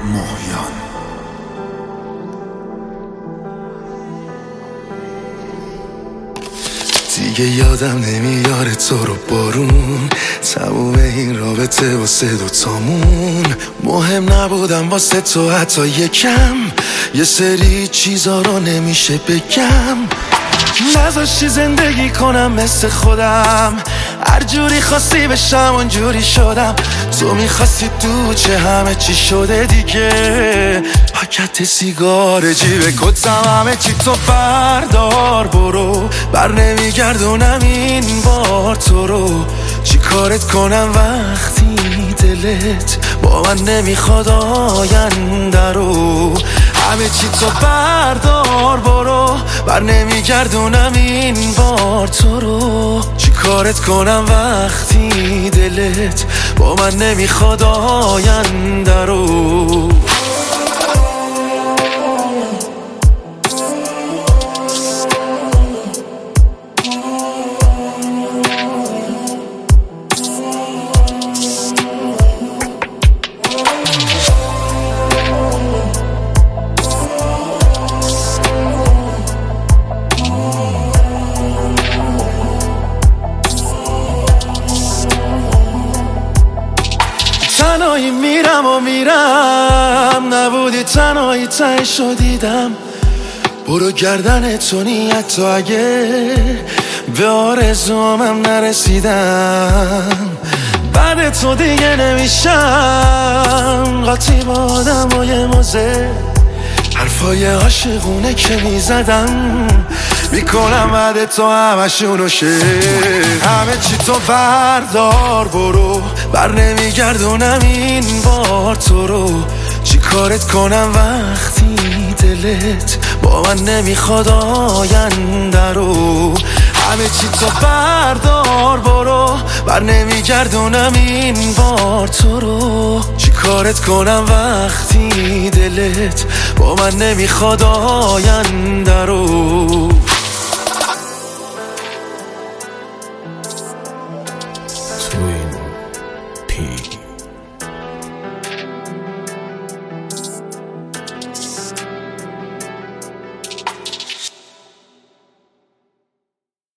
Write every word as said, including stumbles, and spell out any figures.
مهیان. دیگه یادم نمیاره تو رو بارون، تموم این رابطه واسه دوتامون. مهم نبودم واسه تو حتی یکم، یه سری چیزا رو نمیشه بگم. نذاشتی زندگی کنم مثل خودم، هر جوری خواستی بشم اونجوری شدم. تو میخواستی تو چه همه چی شده دیگه، پاکت سیگار جیب کتم همه چی تو بردار برو. بر نمیگردونم این بار تو رو، چی کارت کنم وقتی دلت با من نمیخواد آینده رو. همه چی تو بردار برو، بر نمیگردونم این بار تو رو. چی کارت کنم وقتی دلت با من نمیخواد آینده رو. تنهایی میرم و میرم، نبودی تنهایی تهشو دیدم. برو گردن تو نیت تو، اگه به آرزوامم نرسیدم بعد تو دیگه نمیشم قاطی با آدم و یه موزه. حرفای عاشقونه که میزدم میکنم بعد تو همشونو شه. همه چی تو بردار برو، بر نمیگردونم این بار تو رو. چی کارت کنم وقتی دلت با من نمیخواد آینده رو. همه چی تو بردار برو، بر نمیگردونم این بار تو رو. چی کارت کنم وقتی دلت با من نمیخواد آینده رو.